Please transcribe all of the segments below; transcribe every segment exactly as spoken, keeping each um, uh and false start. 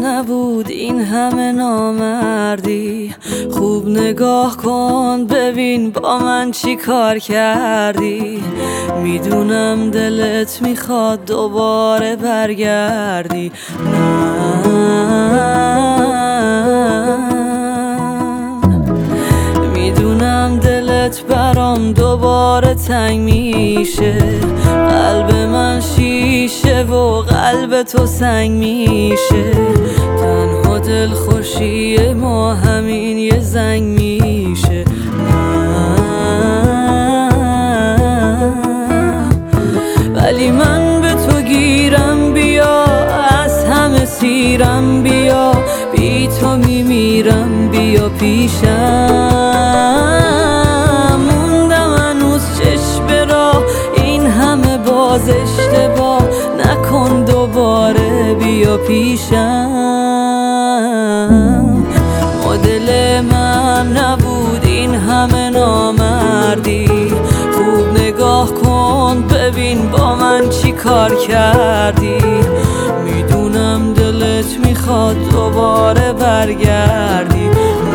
نبود این همه نامردی. خوب نگاه کن ببین با من چی کار کردی. میدونم دلت میخواد دوباره برگردی. میدونم دلت برام دوباره تنگ میشه. قلب من شیشه و قلب تو سنگ میشه. تنها دل خوشی ما همین یه زنگ میشه. ولی من به تو گیرم بیا، از همه سیرم بیا. بی تو میمیرم بیا پیشم. موندم هنوز چشم راه، این همه باز اشتباه نکن دوباره بیا پیشم. مدل من نبود این همه نامردی. خوب نگاه کن ببین با من چی کار کردی. میدونم دلت میخواد دوباره برگردی.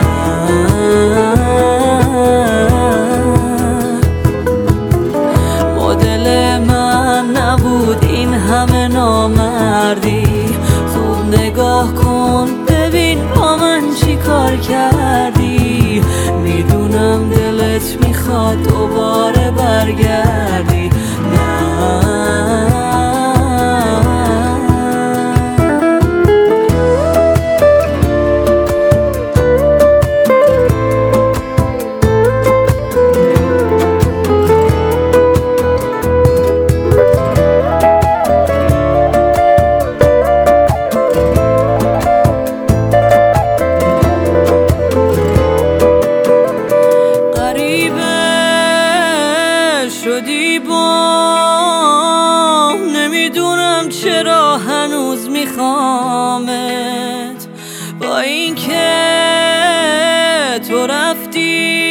مدل من نبود این همه نامردی. خوب نگاه کن ببین با من چی کار کردی. میدونم دلت میخواد دوباره برگردی. شدی با نمیدونم چرا هنوز میخوامت. با اینکه تو رفتی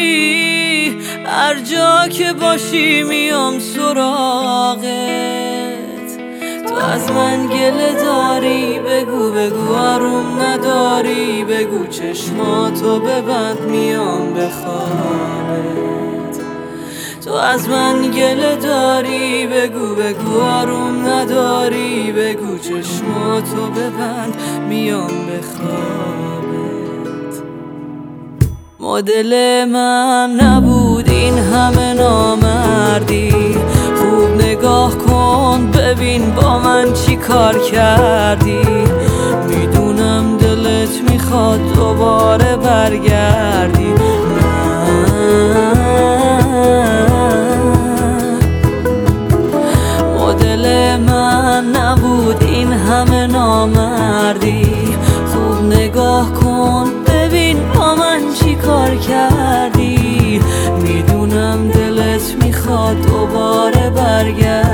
هر جا که باشی میام سراغت. تو از من گله داری بگو بگو آروم نداری. بگو چشماتو ببند میام بخوابت. تو از من گله داری بگو بگو آروم نداری. بگو چشماتو ببند میام بخوابت. مدل من نبود این همه نامردی. خوب نگاه کن ببین با من چی کار کردی. میدونم دلت میخواد دوباره برگردی. مدل من نبود این همه نامردی. خوب نگاه کن ببین با من چی کار کردی. میدونم دلت میخواد دوباره برگردی.